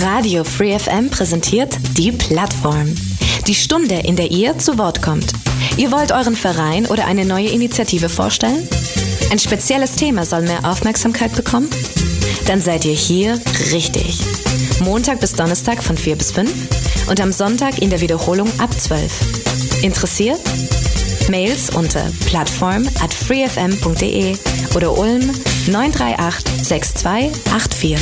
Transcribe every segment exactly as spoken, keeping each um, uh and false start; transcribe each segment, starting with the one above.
Radio Free F M präsentiert die Plattform. Die Stunde, in der ihr zu Wort kommt. Ihr wollt euren Verein oder eine neue Initiative vorstellen? Ein spezielles Thema soll mehr Aufmerksamkeit bekommen? Dann seid ihr hier richtig. Montag bis Donnerstag von vier bis fünf und am Sonntag in der Wiederholung ab zwölf. Interessiert? Mails unter plattform at freefm punkt de oder Ulm neun drei acht sechs zwei acht vier.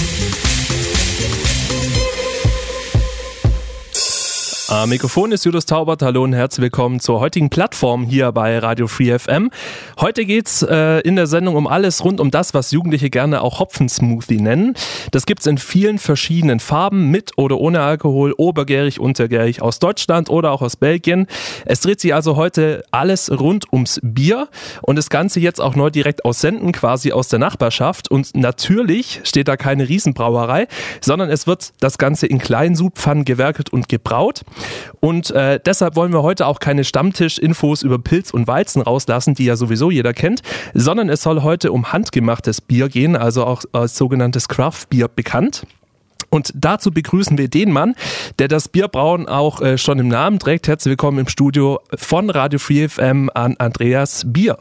Am Mikrofon ist Julius Taubert. Hallo und herzlich willkommen zur heutigen Plattform hier bei Radio Free F M. Heute geht's äh, in der Sendung um alles rund um das, was Jugendliche gerne auch Hopfensmoothie nennen. Das gibt's in vielen verschiedenen Farben, mit oder ohne Alkohol, obergärig, untergärig, aus Deutschland oder auch aus Belgien. Es dreht sich also heute alles rund ums Bier und das Ganze jetzt auch neu direkt aus Senden, quasi aus der Nachbarschaft. Und natürlich steht da keine Riesenbrauerei, sondern es wird das Ganze in Kleinsudpfannen gewerkelt und gebraut. Und äh, deshalb wollen wir heute auch keine Stammtisch-Infos über Pilz und Weizen rauslassen, die ja sowieso jeder kennt, sondern es soll heute um handgemachtes Bier gehen, also auch als sogenanntes Craft-Bier bekannt. Und dazu begrüßen wir den Mann, der das Bierbrauen auch äh, schon im Namen trägt. Herzlich willkommen im Studio von Radio Free F M an Andreas Bier.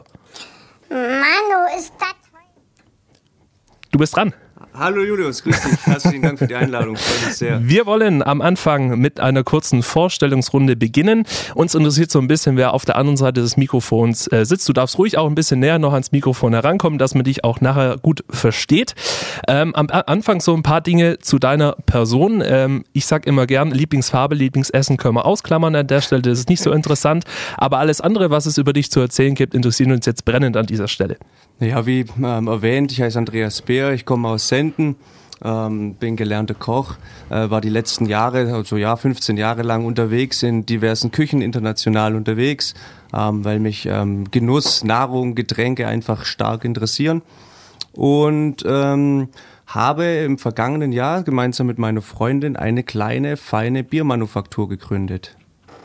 Manu, ist das... Du bist dran. Hallo Julius, grüß dich. Herzlichen Dank für die Einladung, freut mich sehr. Wir wollen am Anfang mit einer kurzen Vorstellungsrunde beginnen. Uns interessiert so ein bisschen, wer auf der anderen Seite des Mikrofons äh, sitzt. Du darfst ruhig auch ein bisschen näher noch ans Mikrofon herankommen, dass man dich auch nachher gut versteht. Ähm, am Anfang so ein paar Dinge zu deiner Person. Ähm, ich sag immer gern, Lieblingsfarbe, Lieblingsessen können wir ausklammern an der Stelle, das ist nicht so interessant. Aber alles andere, was es über dich zu erzählen gibt, interessiert uns jetzt brennend an dieser Stelle. Ja, wie ähm, erwähnt, ich heiße Andreas Beer, ich komme aus Senden, ähm, bin gelernter Koch, äh, war die letzten Jahre, also ja, fünfzehn Jahre lang unterwegs in diversen Küchen, international unterwegs, ähm, weil mich ähm, Genuss, Nahrung, Getränke einfach stark interessieren und ähm, habe im vergangenen Jahr gemeinsam mit meiner Freundin eine kleine, feine Biermanufaktur gegründet.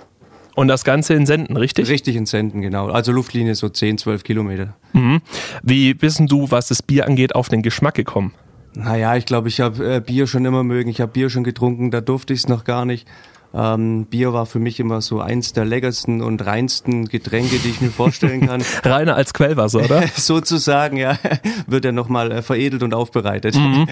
Und das Ganze in Senden, richtig? Richtig in Senden, genau. Also Luftlinie so zehn, zwölf Kilometer. Mhm. Wie bist denn du, was das Bier angeht, auf den Geschmack gekommen? Naja, ich glaube, ich habe äh, Bier schon immer mögen. Ich habe Bier schon getrunken, da durfte ich es noch gar nicht. Ähm, Bier war für mich immer so eins der leckersten und reinsten Getränke, die ich mir vorstellen kann. Reiner als Quellwasser, oder? Sozusagen, ja. Wird ja nochmal äh, veredelt und aufbereitet. Mhm.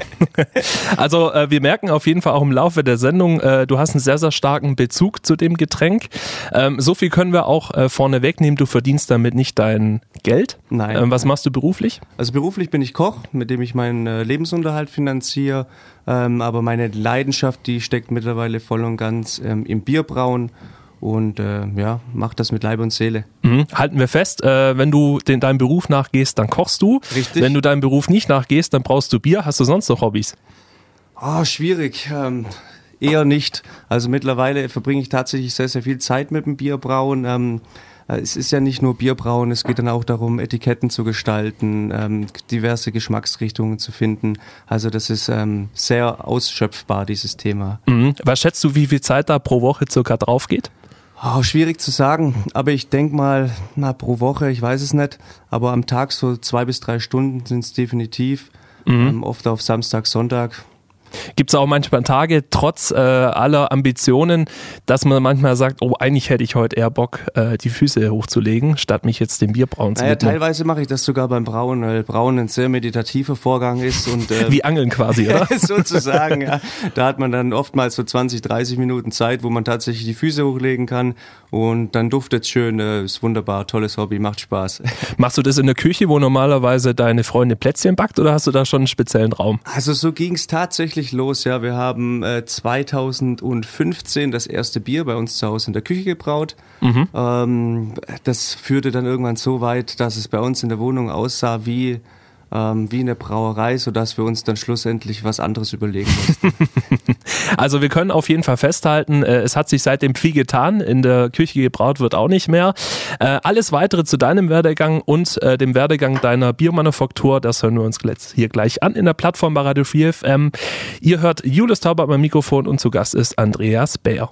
Also äh, wir merken auf jeden Fall auch im Laufe der Sendung, äh, du hast einen sehr, sehr starken Bezug zu dem Getränk. Ähm, so viel können wir auch äh, vorne wegnehmen, du verdienst damit nicht dein Geld. Nein. Ähm, was machst du beruflich? Also beruflich bin ich Koch, mit dem ich meinen äh, Lebensunterhalt finanziere. Ähm, aber meine Leidenschaft, die steckt mittlerweile voll und ganz ähm, im Bierbrauen und äh, ja, mache das mit Leib und Seele. Mhm. Halten wir fest, äh, wenn du den, deinem Beruf nachgehst, dann kochst du. Richtig. Wenn du deinem Beruf nicht nachgehst, dann brauchst du Bier. Hast du sonst noch Hobbys? Oh, schwierig. Ähm, eher nicht. Also mittlerweile verbringe ich tatsächlich sehr, sehr viel Zeit mit dem Bierbrauen. Ähm, Es ist ja nicht nur Bierbrauen, es geht dann auch darum, Etiketten zu gestalten, ähm, diverse Geschmacksrichtungen zu finden. Also das ist ähm, sehr ausschöpfbar, dieses Thema. Mhm. Was schätzt du, wie viel Zeit da pro Woche circa drauf geht? Oh, schwierig zu sagen, aber ich denke mal, na, pro Woche, ich weiß es nicht, aber am Tag so zwei bis drei Stunden sind es definitiv, mhm. ähm, oft auf Samstag, Sonntag. Gibt es auch manchmal Tage, trotz äh, aller Ambitionen, dass man manchmal sagt, oh, eigentlich hätte ich heute eher Bock, äh, die Füße hochzulegen, statt mich jetzt dem Bierbrauen zu naja, widmen? Teilweise mache ich das sogar beim Brauen, weil Brauen ein sehr meditativer Vorgang ist. Und äh, wie Angeln quasi, oder? Sozusagen, ja. Da hat man dann oftmals so zwanzig, dreißig Minuten Zeit, wo man tatsächlich die Füße hochlegen kann und dann duftet es schön, äh, ist wunderbar, tolles Hobby, macht Spaß. Machst du das in der Küche, wo normalerweise deine Freundin Plätzchen backt, oder hast du da schon einen speziellen Raum? Also so ging es tatsächlich los, ja. Wir haben äh, zweitausendfünfzehn das erste Bier bei uns zu Hause in der Küche gebraut. Mhm. Ähm, das führte dann irgendwann so weit, dass es bei uns in der Wohnung aussah wie, ähm, wie eine Brauerei, sodass wir uns dann schlussendlich was anderes überlegen mussten. Also wir können auf jeden Fall festhalten, äh, es hat sich seitdem viel getan, in der Küche gebraut wird auch nicht mehr. Äh, alles weitere zu deinem Werdegang und äh, dem Werdegang deiner Biermanufaktur, das hören wir uns hier gleich an in der Plattform bei Radio Free F M. Ihr hört Julius Taubert beim Mikrofon und zu Gast ist Andreas Beer.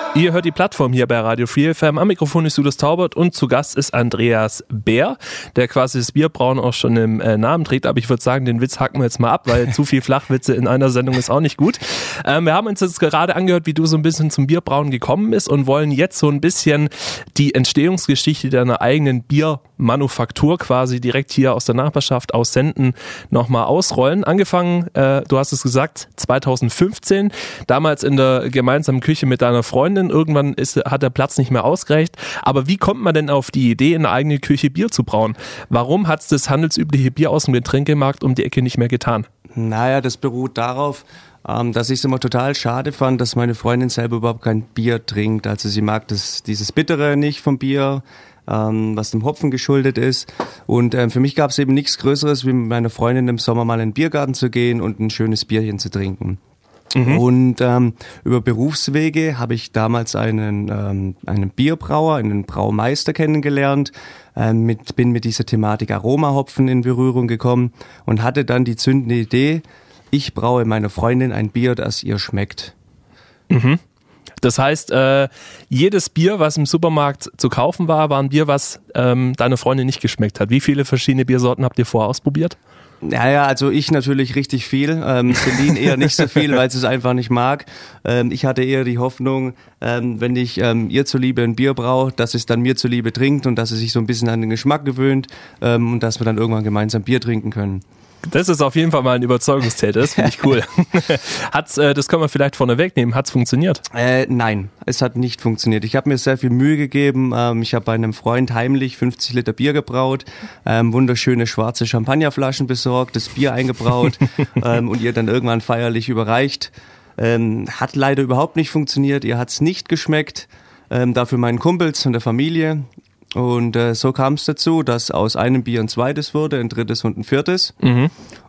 Ihr hört die Plattform hier bei Radio Free F M. Am Mikrofon ist Judas Taubert und zu Gast ist Andreas Bär, der quasi das Bierbrauen auch schon im äh, Namen trägt. Aber ich würde sagen, den Witz hacken wir jetzt mal ab, weil zu viel Flachwitze in einer Sendung ist auch nicht gut. Ähm, wir haben uns jetzt gerade angehört, wie du so ein bisschen zum Bierbrauen gekommen bist und wollen jetzt so ein bisschen die Entstehungsgeschichte deiner eigenen Biermanufaktur quasi direkt hier aus der Nachbarschaft aus Senden nochmal ausrollen. Angefangen, äh, du hast es gesagt, zweitausendfünfzehn, damals in der gemeinsamen Küche mit deiner Freundin. Irgendwann ist, hat der Platz nicht mehr ausgereicht. Aber wie kommt man denn auf die Idee, in der eigenen Küche Bier zu brauen? Warum hat es das handelsübliche Bier aus dem Getränkemarkt um die Ecke nicht mehr getan? Naja, das beruht darauf, ähm, dass ich es immer total schade fand, dass meine Freundin selber überhaupt kein Bier trinkt. Also sie mag das, dieses Bittere nicht vom Bier, ähm, was dem Hopfen geschuldet ist. Und ähm, für mich gab es eben nichts Größeres, wie mit meiner Freundin im Sommer mal in den Biergarten zu gehen und ein schönes Bierchen zu trinken. Mhm. Und ähm, über Berufswege habe ich damals einen ähm, einen Bierbrauer, einen Braumeister kennengelernt, ähm, mit, bin mit dieser Thematik Aromahopfen in Berührung gekommen und hatte dann die zündende Idee, ich braue meiner Freundin ein Bier, das ihr schmeckt. Mhm. Das heißt, äh, jedes Bier, was im Supermarkt zu kaufen war, war ein Bier, was ähm, deine Freundin nicht geschmeckt hat. Wie viele verschiedene Biersorten habt ihr vorher ausprobiert? Naja, also ich natürlich richtig viel, ähm, Celine eher nicht so viel, weil sie es einfach nicht mag. Ähm, ich hatte eher die Hoffnung, ähm, wenn ich ähm, ihr zuliebe ein Bier braue, dass es dann mir zuliebe trinkt und dass sie sich so ein bisschen an den Geschmack gewöhnt ähm, und dass wir dann irgendwann gemeinsam Bier trinken können. Das ist auf jeden Fall mal ein Überzeugungstäter, das finde ich cool. Hat's, äh, das können wir vielleicht vorne wegnehmen, hat's funktioniert? Äh, nein, es hat nicht funktioniert. Ich habe mir sehr viel Mühe gegeben. Ähm, ich habe bei einem Freund heimlich fünfzig Liter Bier gebraut, ähm, wunderschöne schwarze Champagnerflaschen besorgt, das Bier eingebraut ähm, und ihr dann irgendwann feierlich überreicht. Ähm, hat leider überhaupt nicht funktioniert, ihr hat's nicht geschmeckt, ähm, dafür meinen Kumpels und der Familie. Und äh, so kam es dazu, dass aus einem Bier ein zweites wurde, ein drittes und ein viertes. Mhm.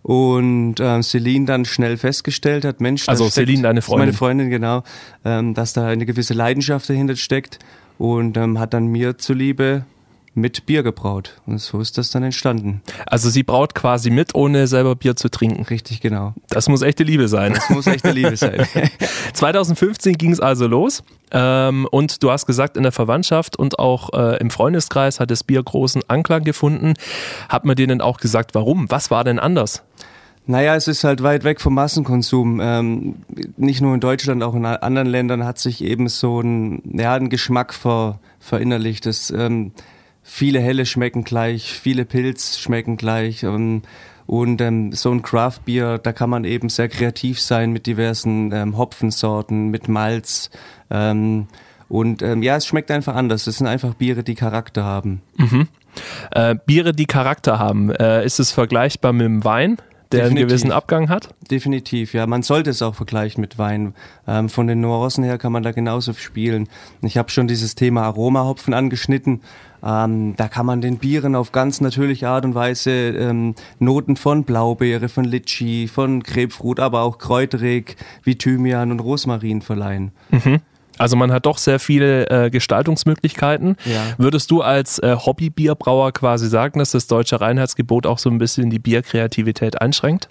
Und äh, Celine dann schnell festgestellt hat, Mensch, also steckt, Celine, deine Freundin. Meine Freundin, genau, ähm, dass da eine gewisse Leidenschaft dahinter steckt und ähm, hat dann mir zuliebe mit Bier gebraut. Und so ist das dann entstanden. Also sie braut quasi mit, ohne selber Bier zu trinken. Richtig, genau. Das muss echte Liebe sein. Das muss echte Liebe sein. zweitausendfünfzehn ging es also los. Ähm, und du hast gesagt, in der Verwandtschaft und auch äh, im Freundeskreis hat das Bier großen Anklang gefunden. Hat man denen auch gesagt, warum? Was war denn anders? Naja, es ist halt weit weg vom Massenkonsum. Ähm, nicht nur in Deutschland, auch in anderen Ländern hat sich eben so ein, ja, ein Geschmack ver, verinnerlicht. Das, ähm, viele Helle schmecken gleich, viele Pilz schmecken gleich. Ähm, und ähm, so ein Craft-Bier, da kann man eben sehr kreativ sein mit diversen ähm, Hopfensorten, mit Malz. Ähm, und ähm, ja, es schmeckt einfach anders. Es sind einfach Biere, die Charakter haben. Mhm. Äh, Biere, die Charakter haben. Äh, ist es vergleichbar mit dem Wein, der Definitiv. einen gewissen Abgang hat? Definitiv, ja. Man sollte es auch vergleichen mit Wein. Ähm, von den Nuancen her kann man da genauso spielen. Ich habe schon dieses Thema Aromahopfen angeschnitten. Ähm, da kann man den Bieren auf ganz natürliche Art und Weise ähm, Noten von Blaubeere, von Litschi, von Grapefruit, aber auch kräuterig wie Thymian und Rosmarin verleihen. Mhm. Also man hat doch sehr viele äh, Gestaltungsmöglichkeiten. Ja. Würdest du als äh, Hobby-Bierbrauer quasi sagen, dass das deutsche Reinheitsgebot auch so ein bisschen die Bierkreativität einschränkt?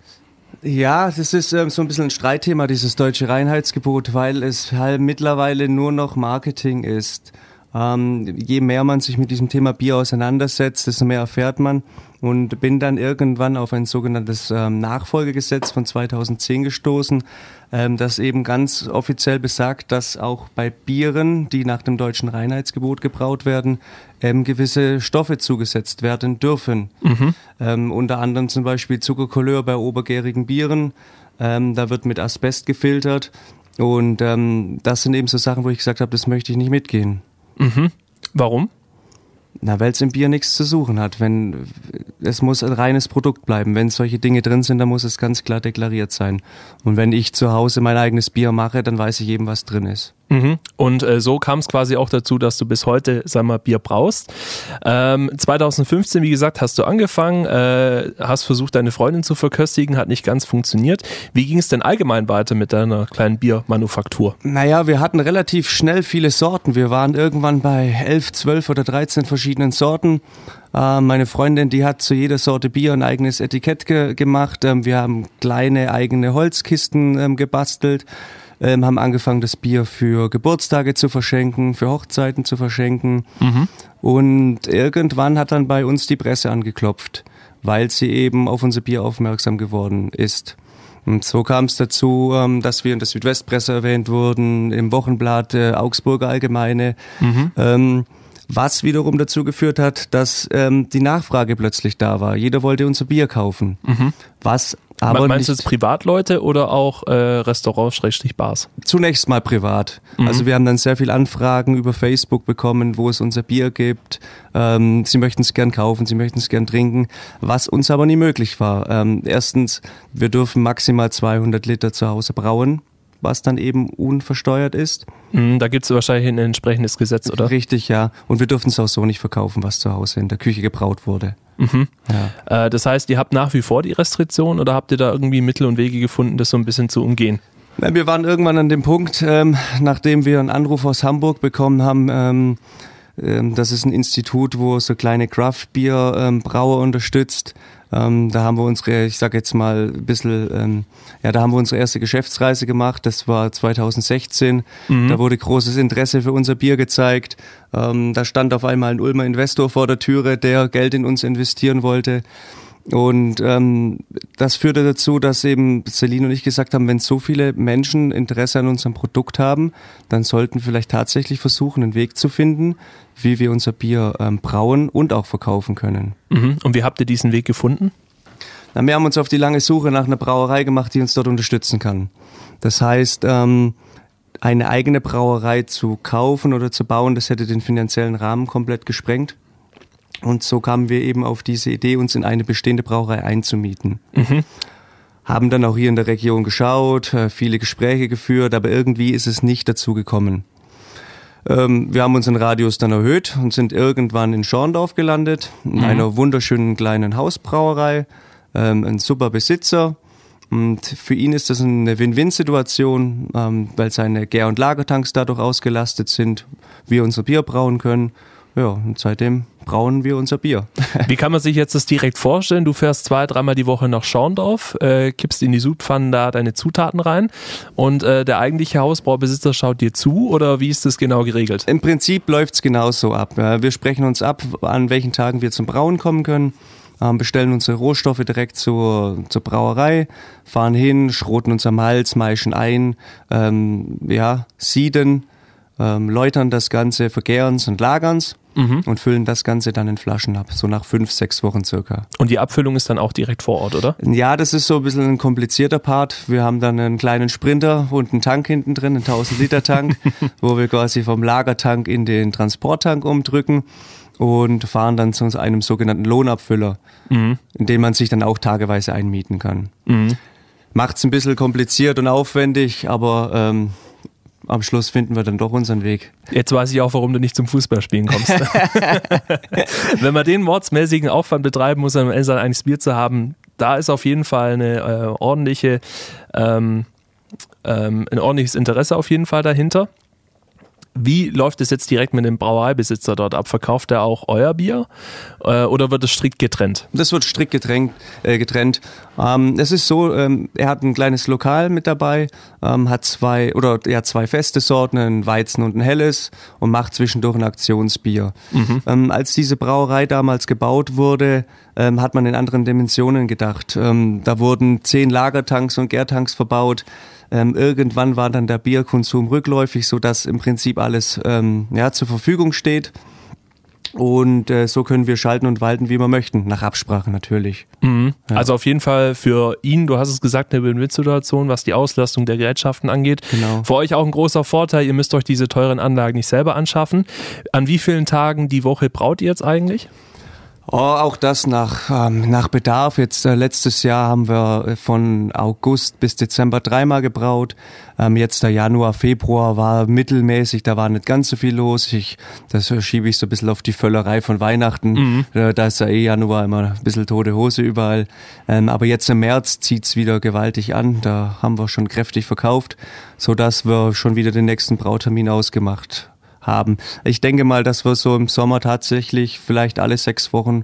Ja, das ist ähm, so ein bisschen ein Streitthema, dieses deutsche Reinheitsgebot, weil es halt mittlerweile nur noch Marketing ist. Ähm, je mehr man sich mit diesem Thema Bier auseinandersetzt, desto mehr erfährt man und bin dann irgendwann auf ein sogenanntes ähm, Nachfolgegesetz von zweitausendzehn gestoßen, ähm, das eben ganz offiziell besagt, dass auch bei Bieren, die nach dem deutschen Reinheitsgebot gebraut werden, ähm, gewisse Stoffe zugesetzt werden dürfen. Mhm. Ähm, unter anderem zum Beispiel Zuckercouleur bei obergärigen Bieren, ähm, da wird mit Asbest gefiltert und ähm, das sind eben so Sachen, wo ich gesagt habe, das möchte ich nicht mitgehen. Mhm. Warum? Na, weil es im Bier nichts zu suchen hat. Wenn, es muss ein reines Produkt bleiben. Wenn solche Dinge drin sind, dann muss es ganz klar deklariert sein. Und wenn ich zu Hause mein eigenes Bier mache, dann weiß ich eben, was drin ist. Mhm. Und äh, so kam es quasi auch dazu, dass du bis heute, sag mal, Bier braust. Ähm, zweitausendfünfzehn, wie gesagt, hast du angefangen, äh, hast versucht, deine Freundin zu verköstigen, hat nicht ganz funktioniert. Wie ging es denn allgemein weiter mit deiner kleinen Biermanufaktur? Naja, wir hatten relativ schnell viele Sorten. Wir waren irgendwann bei elf, zwölf oder dreizehn verschiedenen Sorten. Äh, meine Freundin, die hat zu jeder Sorte Bier ein eigenes Etikett ge- gemacht. Ähm, wir haben kleine eigene Holzkisten ähm, gebastelt. ähm, haben angefangen, das Bier für Geburtstage zu verschenken, für Hochzeiten zu verschenken. Mhm. Und irgendwann hat dann bei uns die Presse angeklopft, weil sie eben auf unser Bier aufmerksam geworden ist. Und so kam es dazu, ähm, dass wir in der Südwestpresse erwähnt wurden, im Wochenblatt äh, Augsburger Allgemeine, Mhm. ähm, was wiederum dazu geführt hat, dass ähm, die Nachfrage plötzlich da war. Jeder wollte unser Bier kaufen. Mhm. Was aber Meinst du nicht jetzt Privatleute oder auch äh, Restaurants-Bars? zunächst mal privat. Mhm. Also wir haben dann sehr viele Anfragen über Facebook bekommen, wo es unser Bier gibt. Ähm, sie möchten es gern kaufen, sie möchten es gern trinken, was uns aber nie möglich war. Ähm, erstens, wir dürfen maximal zweihundert Liter zu Hause brauen, was dann eben unversteuert ist. Mhm, da gibt es wahrscheinlich ein entsprechendes Gesetz, oder? Richtig, ja. Und wir dürfen es auch so nicht verkaufen, was zu Hause in der Küche gebraut wurde. Mhm. Ja. Äh, das heißt, ihr habt nach wie vor die Restriktion oder habt ihr da irgendwie Mittel und Wege gefunden, das so ein bisschen zu umgehen? Na, wir waren irgendwann an dem Punkt, ähm, nachdem wir einen Anruf aus Hamburg bekommen haben, ähm, ähm, das ist ein Institut, wo so kleine Craft-Bier-Brauer ähm, unterstützt. Ähm, da haben wir unsere, ich sag jetzt mal ein bisschen, ähm, ja, da haben wir unsere erste Geschäftsreise gemacht. Das war zweitausendsechzehn. Mhm. Da wurde großes Interesse für unser Bier gezeigt. Ähm, da stand auf einmal ein Ulmer Investor vor der Türe, der Geld in uns investieren wollte. Und ähm, das führte dazu, dass eben Celine und ich gesagt haben, wenn so viele Menschen Interesse an unserem Produkt haben, dann sollten wir vielleicht tatsächlich versuchen, einen Weg zu finden, wie wir unser Bier ähm, brauen und auch verkaufen können. Mhm. Und wie habt ihr diesen Weg gefunden? Na, wir haben uns auf die lange Suche nach einer Brauerei gemacht, die uns dort unterstützen kann. Das heißt, ähm, eine eigene Brauerei zu kaufen oder zu bauen, das hätte den finanziellen Rahmen komplett gesprengt. Und so kamen wir eben auf diese Idee, uns in eine bestehende Brauerei einzumieten. Mhm. Haben dann auch hier in der Region geschaut, viele Gespräche geführt, aber irgendwie ist es nicht dazu gekommen. Ähm, wir haben unseren Radius dann erhöht und sind irgendwann in Schorndorf gelandet, in Mhm. einer wunderschönen kleinen Hausbrauerei, ähm, ein super Besitzer. Und für ihn ist das eine Win-Win-Situation, ähm, weil seine Gär- und Lagertanks dadurch ausgelastet sind, wir unser Bier brauen können. Ja, und seitdem brauen wir unser Bier. Wie kann man sich jetzt das direkt vorstellen? Du fährst zwei, dreimal die Woche nach Schorndorf, äh, kippst in die Sudpfannen da deine Zutaten rein und äh, der eigentliche Hausbraubesitzer schaut dir zu oder wie ist das genau geregelt? Im Prinzip läuft's genauso ab. Wir sprechen uns ab, an welchen Tagen wir zum Brauen kommen können, bestellen unsere Rohstoffe direkt zur, zur Brauerei, fahren hin, schroten uns am Hals, maischen ein, ähm, ja, sieden, ähm, läutern das Ganze, vergären's und lagern's. Mhm. Und füllen das Ganze dann in Flaschen ab, so nach fünf, sechs Wochen circa. Und die Abfüllung ist dann auch direkt vor Ort, oder? Ja, das ist so ein bisschen ein komplizierter Part. Wir haben dann einen kleinen Sprinter und einen Tank hinten drin, einen tausend Liter Tank, wo wir quasi vom Lagertank in den Transporttank umdrücken und fahren dann zu einem sogenannten Lohnabfüller, mhm. in den man sich dann auch tageweise einmieten kann. Mhm. Macht's ein bisschen kompliziert und aufwendig, aber ähm, am Schluss finden wir dann doch unseren Weg. Jetzt weiß ich auch, warum du nicht zum Fußballspielen kommst. Wenn man den mordsmäßigen Aufwand betreiben muss, um am Ende sein eigenes Bier zu haben, da ist auf jeden Fall eine äh, ordentliche, ähm, ähm, ein ordentliches Interesse auf jeden Fall dahinter. Wie läuft es jetzt direkt mit dem Brauereibesitzer dort ab? Verkauft er auch euer Bier äh, oder wird es strikt getrennt? Das wird strikt getrennt. Äh, getrennt. Ähm, es ist so, ähm, er hat ein kleines Lokal mit dabei, ähm, hat zwei oder er hat zwei feste Sorten, ein Weizen und ein Helles und macht zwischendurch ein Aktionsbier. Mhm. Ähm, als diese Brauerei damals gebaut wurde, ähm, hat man in anderen Dimensionen gedacht. Ähm, da wurden zehn Lagertanks und Gärtanks verbaut. Ähm, irgendwann war dann der Bierkonsum rückläufig, sodass im Prinzip alles ähm, ja, zur Verfügung steht. Und äh, so können wir schalten und walten, wie wir möchten, nach Absprache natürlich. Mhm. Ja. Also auf jeden Fall für ihn, du hast es gesagt, eine Win-Win-Situation, was die Auslastung der Gerätschaften angeht. Genau. Für euch auch ein großer Vorteil, ihr müsst euch diese teuren Anlagen nicht selber anschaffen. An wie vielen Tagen die Woche braut ihr jetzt eigentlich? Oh, auch das nach, ähm, nach Bedarf. Jetzt äh, letztes Jahr haben wir von August bis Dezember dreimal gebraut. Ähm, jetzt der Januar, Februar war mittelmäßig, da war nicht ganz so viel los. Ich, das schiebe ich so ein bisschen auf die Völlerei von Weihnachten. Mhm. Äh, da ist ja eh Januar immer ein bisschen tote Hose überall. Ähm, aber jetzt im März zieht's wieder gewaltig an. Da haben wir schon kräftig verkauft, sodass wir schon wieder den nächsten Brautermin ausgemacht haben. Ich denke mal, dass wir so im Sommer tatsächlich vielleicht alle sechs Wochen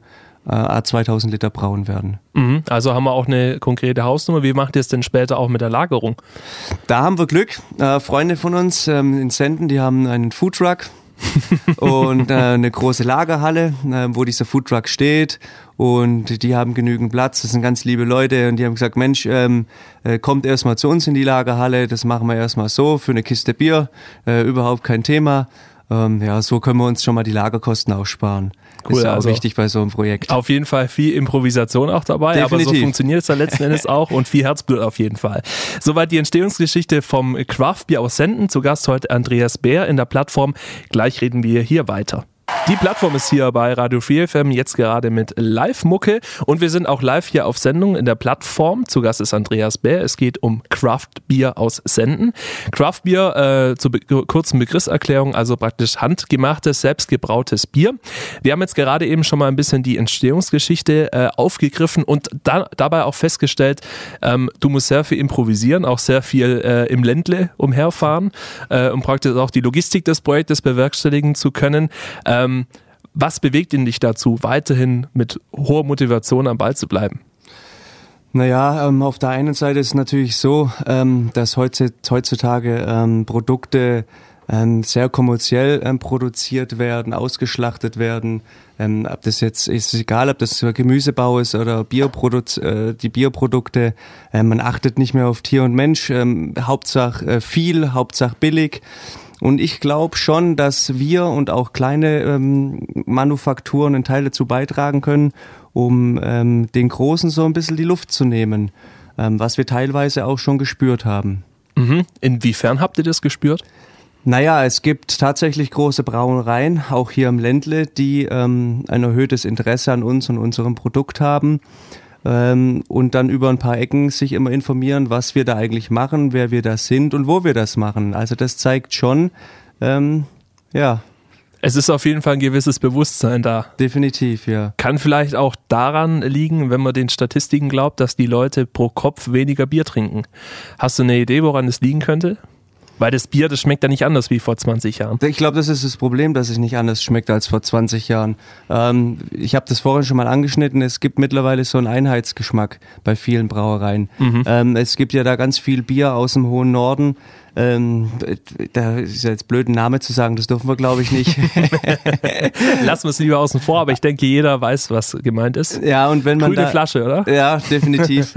äh, zweitausend Liter brauen werden. Mhm. Also haben wir auch eine konkrete Hausnummer. Wie macht ihr es denn später auch mit der Lagerung? Da haben wir Glück. Äh, Freunde von uns ähm, in Senden, die haben einen Foodtruck und äh, eine große Lagerhalle, äh, wo dieser Foodtruck steht, und die haben genügend Platz. Das sind ganz liebe Leute, und die haben gesagt, Mensch, ähm, äh, kommt erstmal zu uns in die Lagerhalle, das machen wir erstmal so für eine Kiste Bier, äh, überhaupt kein Thema. Ähm, ja, so können wir uns schon mal die Lagerkosten aussparen. Cool, ist ja auch also wichtig bei so einem Projekt. Auf jeden Fall viel Improvisation auch dabei, Definitiv. Aber so funktioniert es dann letzten Endes auch, und viel Herzblut auf jeden Fall. Soweit die Entstehungsgeschichte vom Craft Beer aus Senden. Zu Gast heute Andreas Bär in der Plattform. Gleich reden wir hier weiter. Die Plattform ist hier bei Radio Free F M, jetzt gerade mit Live-Mucke, und wir sind auch live hier auf Sendung in der Plattform. Zu Gast ist Andreas Bär. Es geht um Craft Beer aus Senden. Craft Beer, äh, zur be- kurzen Begriffserklärung, also praktisch handgemachtes, selbstgebrautes Bier. Wir haben jetzt gerade eben schon mal ein bisschen die Entstehungsgeschichte äh, aufgegriffen und da, dabei auch festgestellt, ähm, du musst sehr viel improvisieren, auch sehr viel äh, im Ländle umherfahren, äh, um praktisch auch die Logistik des Projektes bewerkstelligen zu können. Äh, Ähm, was bewegt ihn dich dazu, weiterhin mit hoher Motivation am Ball zu bleiben? Naja, ähm, auf der einen Seite ist es natürlich so, ähm, dass heutzutage ähm, Produkte ähm, sehr kommerziell ähm, produziert werden, ausgeschlachtet werden. Ähm, ob das jetzt ist egal, ob das Gemüsebau ist oder Bierprodu- äh, die Bierprodukte. Äh, man achtet nicht mehr auf Tier und Mensch. Ähm, Hauptsache äh, viel, Hauptsache billig. Und ich glaube schon, dass wir und auch kleine ähm, Manufakturen einen Teil dazu beitragen können, um ähm, den Großen so ein bisschen die Luft zu nehmen, ähm, was wir teilweise auch schon gespürt haben. Mhm. Inwiefern habt ihr das gespürt? Naja, es gibt tatsächlich große Brauereien, auch hier im Ländle, die ähm, ein erhöhtes Interesse an uns und unserem Produkt haben. Und dann über ein paar Ecken sich immer informieren, was wir da eigentlich machen, wer wir da sind und wo wir das machen. Also das zeigt schon, ähm, ja. Es ist auf jeden Fall ein gewisses Bewusstsein da. Definitiv, ja. Kann vielleicht auch daran liegen, wenn man den Statistiken glaubt, dass die Leute pro Kopf weniger Bier trinken. Hast du eine Idee, woran es liegen könnte? Weil das Bier, das schmeckt ja nicht anders wie vor zwanzig Jahren. Ich glaube, das ist das Problem, dass es nicht anders schmeckt als vor zwanzig Jahren. Ähm, ich habe das vorhin schon mal angeschnitten, es gibt mittlerweile so einen Einheitsgeschmack bei vielen Brauereien. Mhm. Ähm, es gibt ja da ganz viel Bier aus dem hohen Norden. Ähm, da ist ja jetzt blöd, einen Namen zu sagen, das dürfen wir, glaube ich, nicht. Lassen wir es lieber außen vor, aber ich denke, jeder weiß, was gemeint ist. Ja, und wenn man Grüne da, Flasche, oder? Ja, definitiv.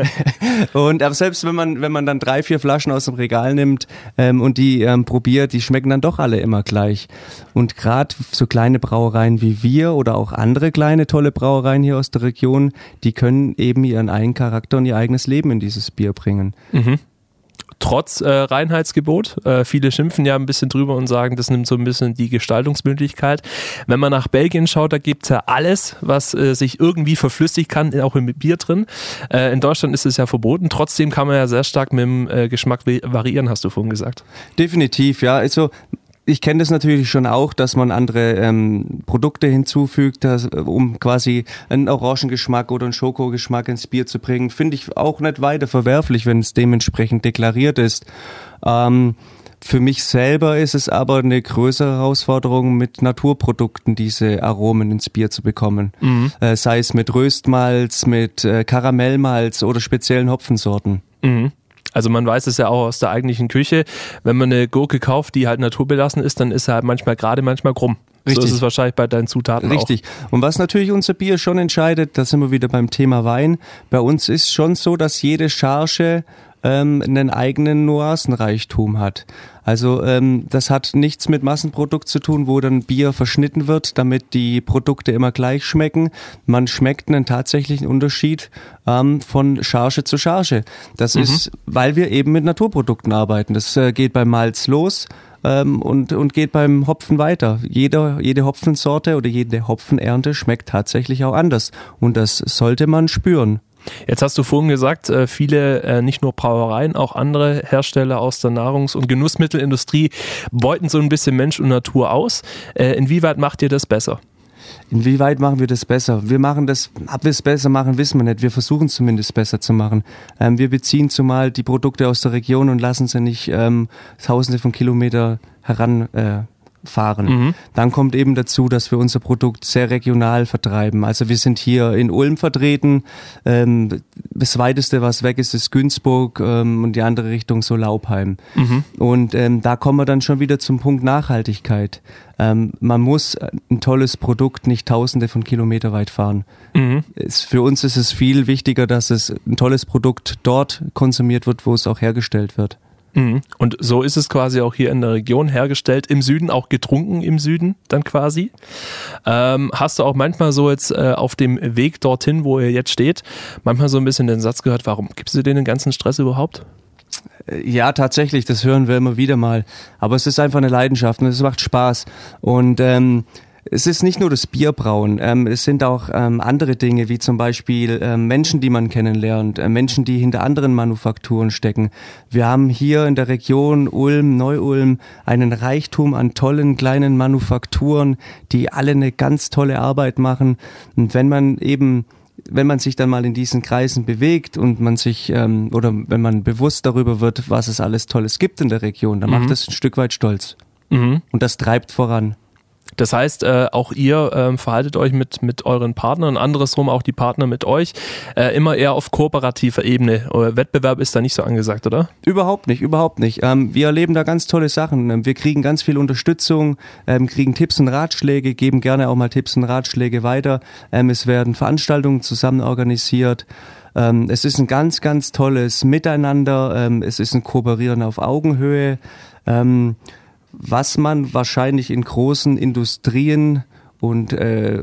Und aber selbst wenn man wenn man dann drei, vier Flaschen aus dem Regal nimmt ähm, und die ähm, probiert, die schmecken dann doch alle immer gleich. Und gerade so kleine Brauereien wie wir oder auch andere kleine tolle Brauereien hier aus der Region, die können eben ihren eigenen Charakter und ihr eigenes Leben in dieses Bier bringen. Mhm. Trotz äh, Reinheitsgebot. Äh, viele schimpfen ja ein bisschen drüber und sagen, das nimmt so ein bisschen die Gestaltungsmöglichkeit. Wenn man nach Belgien schaut, da gibt's ja alles, was äh, sich irgendwie verflüssigt kann, auch im Bier drin. Äh, in Deutschland ist es ja verboten. Trotzdem kann man ja sehr stark mit dem äh, Geschmack variieren, hast du vorhin gesagt. Definitiv, ja. Also ich kenne das natürlich schon auch, dass man andere ähm, Produkte hinzufügt, dass, um quasi einen Orangengeschmack oder einen Schokogeschmack ins Bier zu bringen. Finde ich auch nicht weiter verwerflich, wenn es dementsprechend deklariert ist. Ähm, für mich selber ist es aber eine größere Herausforderung, mit Naturprodukten diese Aromen ins Bier zu bekommen. Mhm. Äh, sei es mit Röstmalz, mit äh, Karamellmalz oder speziellen Hopfensorten. Mhm. Also man weiß es ja auch aus der eigentlichen Küche, wenn man eine Gurke kauft, die halt naturbelassen ist, dann ist er halt manchmal gerade, manchmal krumm. Richtig. So ist es wahrscheinlich bei deinen Zutaten Richtig. auch. Richtig. Und was natürlich unser Bier schon entscheidet, da sind wir wieder beim Thema Wein, bei uns ist schon so, dass jede Charge ähm, einen eigenen Nuancenreichtum hat. Also ähm, das hat nichts mit Massenprodukt zu tun, wo dann Bier verschnitten wird, damit die Produkte immer gleich schmecken. Man schmeckt einen tatsächlichen Unterschied ähm, von Charge zu Charge. Das mhm. ist, weil wir eben mit Naturprodukten arbeiten. Das äh, geht beim Malz los ähm, und, und geht beim Hopfen weiter. Jede, jede Hopfensorte oder jede Hopfenernte schmeckt tatsächlich auch anders. Und das sollte man spüren. Jetzt hast du vorhin gesagt, viele, nicht nur Brauereien, auch andere Hersteller aus der Nahrungs- und Genussmittelindustrie beuten so ein bisschen Mensch und Natur aus. Inwieweit macht ihr das besser? Inwieweit machen wir das besser? Wir machen das, ob wir es besser machen, wissen wir nicht. Wir versuchen es zumindest besser zu machen. Ähm, wir beziehen zumal die Produkte aus der Region und lassen sie nicht ähm, tausende von Kilometern heran äh, fahren. Mhm. Dann kommt eben dazu, dass wir unser Produkt sehr regional vertreiben. Also wir sind hier in Ulm vertreten. Ähm, das weiteste, was weg ist, ist Günzburg ähm, und die andere Richtung so Laubheim. Mhm. Und ähm, da kommen wir dann schon wieder zum Punkt Nachhaltigkeit. Ähm, man muss ein tolles Produkt nicht tausende von Kilometer weit fahren. Mhm. Es, für uns ist es viel wichtiger, dass es ein tolles Produkt dort konsumiert wird, wo es auch hergestellt wird. Mhm. Und so ist es quasi auch hier in der Region hergestellt, im Süden, auch getrunken im Süden dann quasi. Ähm, hast du auch manchmal so jetzt äh, auf dem Weg dorthin, wo ihr jetzt steht, manchmal so ein bisschen den Satz gehört, warum gibst du dir den ganzen Stress überhaupt? Ja, tatsächlich, das hören wir immer wieder mal. Aber es ist einfach eine Leidenschaft und es macht Spaß. Und ähm, es ist nicht nur das Bierbrauen, ähm, es sind auch ähm, andere Dinge, wie zum Beispiel ähm, Menschen, die man kennenlernt, äh, Menschen, die hinter anderen Manufakturen stecken. Wir haben hier in der Region Ulm, Neu-Ulm einen Reichtum an tollen kleinen Manufakturen, die alle eine ganz tolle Arbeit machen. Und wenn man eben wenn man sich dann mal in diesen Kreisen bewegt und man sich ähm, oder wenn man bewusst darüber wird, was es alles Tolles gibt in der Region, dann mhm. macht das ein Stück weit stolz. Mhm. Und das treibt voran. Das heißt, äh, auch ihr ähm, verhaltet euch mit mit euren Partnern, andersrum auch die Partner mit euch, äh, immer eher auf kooperativer Ebene. Euer Wettbewerb ist da nicht so angesagt, oder? Überhaupt nicht, überhaupt nicht. Ähm, wir erleben da ganz tolle Sachen. Wir kriegen ganz viel Unterstützung, ähm, kriegen Tipps und Ratschläge, geben gerne auch mal Tipps und Ratschläge weiter. Ähm, es werden Veranstaltungen zusammen organisiert. Ähm, es ist ein ganz, ganz tolles Miteinander. Ähm, es ist ein Kooperieren auf Augenhöhe. Ähm, was man wahrscheinlich in großen Industrien und äh,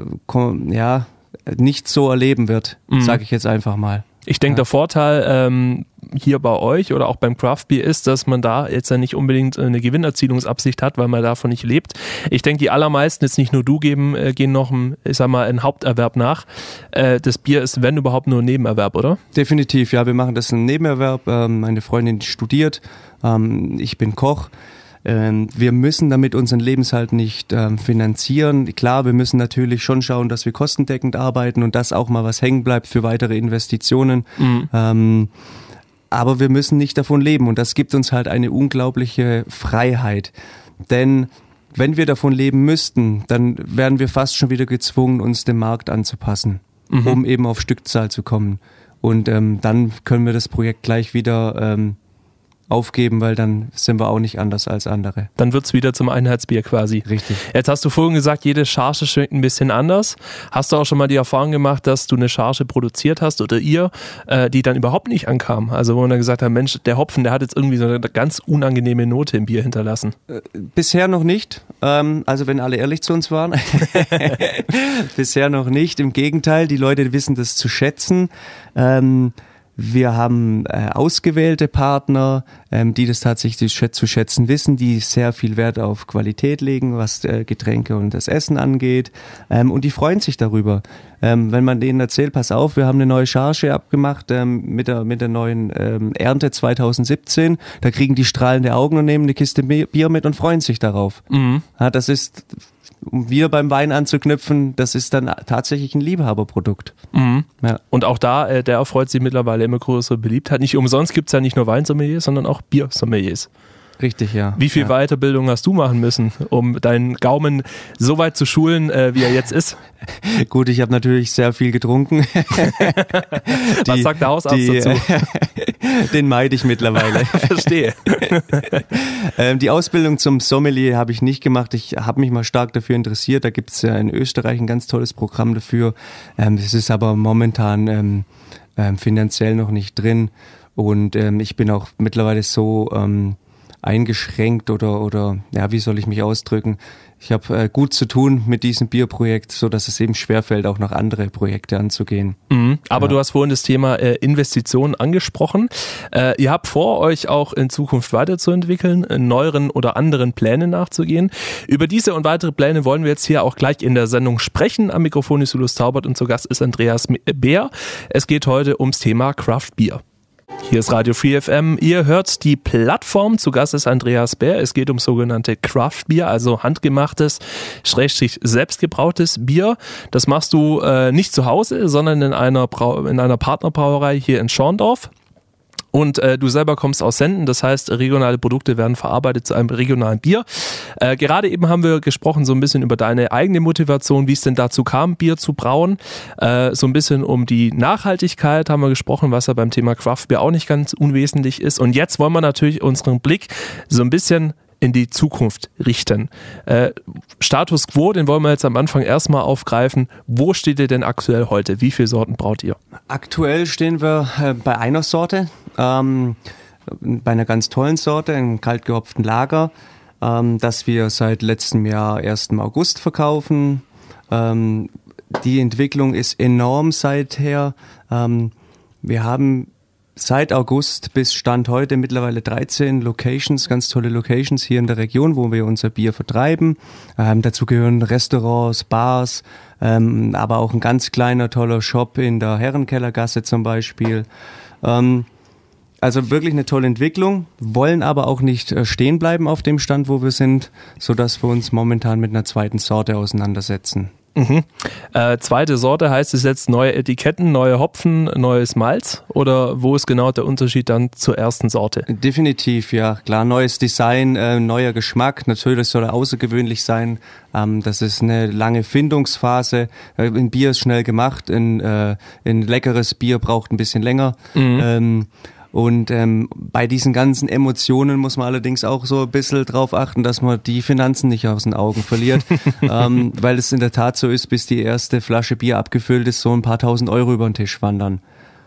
ja nicht so erleben wird, mhm. sage ich jetzt einfach mal. Ich denke, ja. der Vorteil ähm, hier bei euch oder auch beim Craft Beer ist, dass man da jetzt ja nicht unbedingt eine Gewinnerzielungsabsicht hat, weil man davon nicht lebt. Ich denke, die allermeisten, jetzt nicht nur du, geben, äh, gehen noch, ich sag mal, einen Haupterwerb nach. Äh, das Bier ist, wenn überhaupt, nur ein Nebenerwerb, oder? Definitiv, ja, wir machen das einen Nebenerwerb. Ähm, meine Freundin studiert, ähm, ich bin Koch. Wir müssen damit unseren Lebenshalt nicht ähm, finanzieren. Klar, wir müssen natürlich schon schauen, dass wir kostendeckend arbeiten und dass auch mal was hängen bleibt für weitere Investitionen. Mhm. Ähm, aber wir müssen nicht davon leben und das gibt uns halt eine unglaubliche Freiheit. Denn wenn wir davon leben müssten, dann wären wir fast schon wieder gezwungen, uns dem Markt anzupassen, mhm. um eben auf Stückzahl zu kommen. Und ähm, dann können wir das Projekt gleich wieder ähm, aufgeben, weil dann sind wir auch nicht anders als andere. Dann wird's wieder zum Einheitsbier quasi. Richtig. Jetzt hast du vorhin gesagt, jede Charge schmeckt ein bisschen anders. Hast du auch schon mal die Erfahrung gemacht, dass du eine Charge produziert hast oder ihr, äh, die dann überhaupt nicht ankam? Also wo man dann gesagt hat, Mensch, der Hopfen, der hat jetzt irgendwie so eine ganz unangenehme Note im Bier hinterlassen. Äh, bisher noch nicht. Ähm, also wenn alle ehrlich zu uns waren. Bisher noch nicht. Im Gegenteil, die Leute wissen das zu schätzen. Ähm, Wir haben äh, ausgewählte Partner, ähm, die das tatsächlich zu schätzen wissen, die sehr viel Wert auf Qualität legen, was äh, Getränke und das Essen angeht. Ähm, und die freuen sich darüber. Ähm, wenn man denen erzählt, pass auf, wir haben eine neue Charge abgemacht ähm, mit der mit der neuen ähm, Ernte zwanzig siebzehn, da kriegen die strahlende Augen und nehmen eine Kiste Bier mit und freuen sich darauf. Mhm. Ja, das ist... Um wieder beim Wein anzuknüpfen, das ist dann tatsächlich ein Liebhaberprodukt. Mhm. Ja. Und auch da, äh, der erfreut sich mittlerweile immer größere Beliebtheit. Nicht umsonst gibt es ja nicht nur Weinsommeliers, sondern auch Biersommeliers. Richtig, ja. Wie viel ja. Weiterbildung hast du machen müssen, um deinen Gaumen so weit zu schulen, äh, wie er jetzt ist? Gut, ich habe natürlich sehr viel getrunken. die, Was sagt der Hausarzt die, dazu? Den meide ich mittlerweile. Verstehe. ähm, die Ausbildung zum Sommelier habe ich nicht gemacht. Ich habe mich mal stark dafür interessiert. Da gibt es ja in Österreich ein ganz tolles Programm dafür. Ähm, es ist aber momentan ähm, ähm, finanziell noch nicht drin. Und ähm, ich bin auch mittlerweile so... Ähm, eingeschränkt oder oder ja, wie soll ich mich ausdrücken? Ich habe äh, gut zu tun mit diesem Bierprojekt, so dass es eben schwerfällt, auch noch andere Projekte anzugehen. Mhm, aber ja. Du hast vorhin das Thema äh, Investitionen angesprochen. Äh, ihr habt vor, euch auch in Zukunft weiterzuentwickeln, neueren oder anderen Plänen nachzugehen. Über diese und weitere Pläne wollen wir jetzt hier auch gleich in der Sendung sprechen. Am Mikrofon ist Julius Taubert und zu Gast ist Andreas Beer. Es geht heute ums Thema Craft Beer. Hier ist Radio Free F M. Ihr hört die Plattform. Zu Gast ist Andreas Beer. Es geht um sogenannte Craft Beer, also handgemachtes, schrägstrich selbstgebrautes Bier. Das machst du äh, nicht zu Hause, sondern in einer Brau- in einer Partnerbrauerei hier in Schorndorf. Und äh, du selber kommst aus Senden, das heißt, regionale Produkte werden verarbeitet zu einem regionalen Bier. Äh, gerade eben haben wir gesprochen so ein bisschen über deine eigene Motivation, wie es denn dazu kam, Bier zu brauen. Äh, so ein bisschen um die Nachhaltigkeit haben wir gesprochen, was ja beim Thema Craftbeer auch nicht ganz unwesentlich ist. Und jetzt wollen wir natürlich unseren Blick so ein bisschen in die Zukunft richten. Äh, Status Quo, den wollen wir jetzt am Anfang erstmal aufgreifen. Wo steht ihr denn aktuell heute? Wie viele Sorten braut ihr? Aktuell stehen wir äh, bei einer Sorte, ähm, bei einer ganz tollen Sorte, einem kaltgehopften Lager, ähm, das wir seit letztem Jahr ersten August verkaufen. Ähm, die Entwicklung ist enorm seither. Ähm, wir haben seit August bis Stand heute mittlerweile dreizehn Locations, ganz tolle Locations hier in der Region, wo wir unser Bier vertreiben. Ähm, dazu gehören Restaurants, Bars, ähm, aber auch ein ganz kleiner, toller Shop in der Herrenkellergasse zum Beispiel. Ähm, also wirklich eine tolle Entwicklung, wollen aber auch nicht äh, stehen bleiben auf dem Stand, wo wir sind, sodass wir uns momentan mit einer zweiten Sorte auseinandersetzen. Mhm. Äh, zweite Sorte heißt es jetzt neue Etiketten, neue Hopfen, neues Malz oder wo ist genau der Unterschied dann zur ersten Sorte? Definitiv, ja klar, neues Design, äh, neuer Geschmack, natürlich soll er außergewöhnlich sein, ähm, das ist eine lange Findungsphase, äh, ein Bier ist schnell gemacht, ein, äh, ein leckeres Bier braucht ein bisschen länger. Mhm. Ähm, Und ähm, bei diesen ganzen Emotionen muss man allerdings auch so ein bisschen drauf achten, dass man die Finanzen nicht aus den Augen verliert, ähm, weil es in der Tat so ist, bis die erste Flasche Bier abgefüllt ist, so ein paar tausend Euro über den Tisch wandern.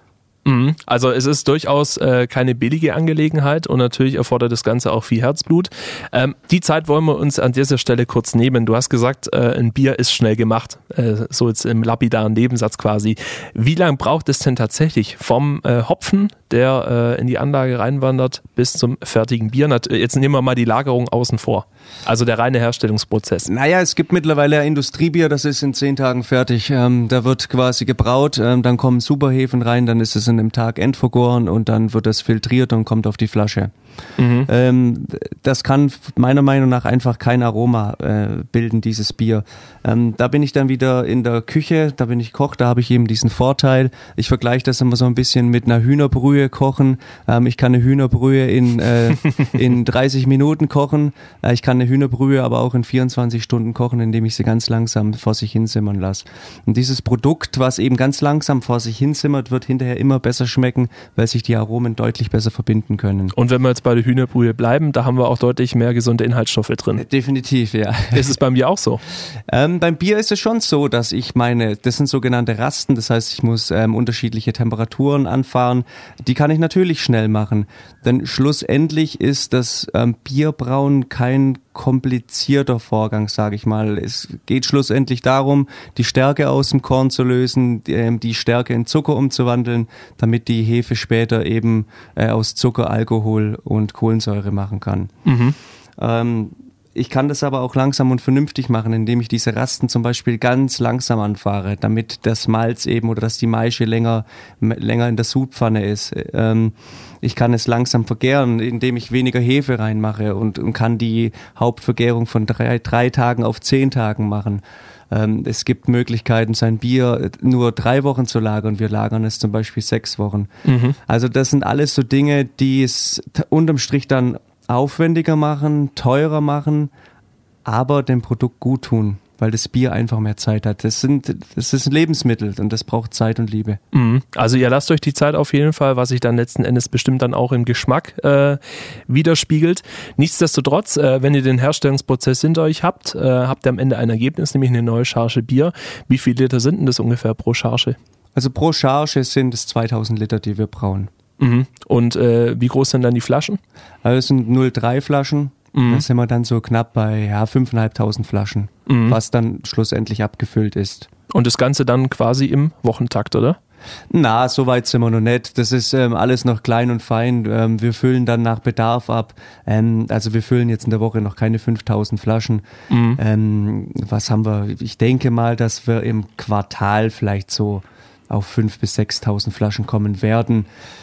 Also es ist durchaus äh, keine billige Angelegenheit und natürlich erfordert das Ganze auch viel Herzblut. Ähm, die Zeit wollen wir uns an dieser Stelle kurz nehmen. Du hast gesagt, äh, ein Bier ist schnell gemacht, äh, so jetzt im lapidaren Nebensatz quasi. Wie lange braucht es denn tatsächlich vom äh, Hopfen, der äh, in die Anlage reinwandert, bis zum fertigen Bier? Jetzt nehmen wir mal die Lagerung außen vor, also der reine Herstellungsprozess. Naja, es gibt mittlerweile ein Industriebier, das ist in zehn Tagen fertig. Ähm, da wird quasi gebraut, ähm, dann kommen Superhefen rein, dann ist es in einem Tag endvergoren und dann wird das filtriert und kommt auf die Flasche. Mhm. Ähm, das kann meiner Meinung nach einfach kein Aroma äh, bilden, dieses Bier. Ähm, da bin ich dann wieder in der Küche, da bin ich Koch, da habe ich eben diesen Vorteil. Ich vergleiche das immer so ein bisschen mit einer Hühnerbrühe kochen. Ähm, ich kann eine Hühnerbrühe in, äh, in dreißig Minuten kochen. Äh, ich kann eine Hühnerbrühe aber auch in vierundzwanzig Stunden kochen, indem ich sie ganz langsam vor sich hinsimmern lasse. Und dieses Produkt, was eben ganz langsam vor sich hinsimmert, wird hinterher immer besser schmecken, weil sich die Aromen deutlich besser verbinden können. Und wenn wir jetzt bei der Hühnerbrühe bleiben, da haben wir auch deutlich mehr gesunde Inhaltsstoffe drin. Definitiv, ja. Ist es bei mir auch so? Ähm, beim Bier ist es schon so, dass ich meine, das sind sogenannte Rasten, das heißt, ich muss ähm, unterschiedliche Temperaturen anfahren. Die kann ich natürlich schnell machen, denn schlussendlich ist das ähm, Bierbrauen kein komplizierter Vorgang, sage ich mal. Es geht schlussendlich darum, die Stärke aus dem Korn zu lösen, die, die Stärke in Zucker umzuwandeln, damit die Hefe später eben äh, aus Zucker, Alkohol und Kohlensäure machen kann. Mhm. Ähm, ich kann das aber auch langsam und vernünftig machen, indem ich diese Rasten zum Beispiel ganz langsam anfahre, damit das Malz eben oder dass die Maische länger, länger in der Sudpfanne ist. Ähm, ich kann es langsam vergären, indem ich weniger Hefe reinmache und, und kann die Hauptvergärung von drei, drei Tagen auf zehn Tagen machen. Ähm, es gibt Möglichkeiten, sein Bier nur drei Wochen zu lagern. Wir lagern es zum Beispiel sechs Wochen. Mhm. Also das sind alles so Dinge, die es unterm Strich dann aufwendiger machen, teurer machen, aber dem Produkt gut tun, weil das Bier einfach mehr Zeit hat. Das sind, das ist ein Lebensmittel und das braucht Zeit und Liebe. Also ihr lasst euch die Zeit auf jeden Fall, was sich dann letzten Endes bestimmt dann auch im Geschmack äh, widerspiegelt. Nichtsdestotrotz, äh, wenn ihr den Herstellungsprozess hinter euch habt, äh, habt ihr am Ende ein Ergebnis, nämlich eine neue Charge Bier. Wie viele Liter sind denn das ungefähr pro Charge? Also pro Charge sind es zweitausend Liter, die wir brauen. Mhm. Und äh, wie groß sind dann die Flaschen? Also es sind null Komma drei Flaschen. Mhm. Da sind wir dann so knapp bei ja, fünftausendfünfhundert Flaschen, mhm. was dann schlussendlich abgefüllt ist. Und das Ganze dann quasi im Wochentakt, oder? Na, so weit sind wir noch nicht. Das ist ähm, alles noch klein und fein. Ähm, wir füllen dann nach Bedarf ab. Ähm, also wir füllen jetzt in der Woche noch keine fünftausend Flaschen. Mhm. Ähm, was haben wir? Ich denke mal, dass wir im Quartal vielleicht so auf fünftausend bis sechstausend Flaschen kommen werden.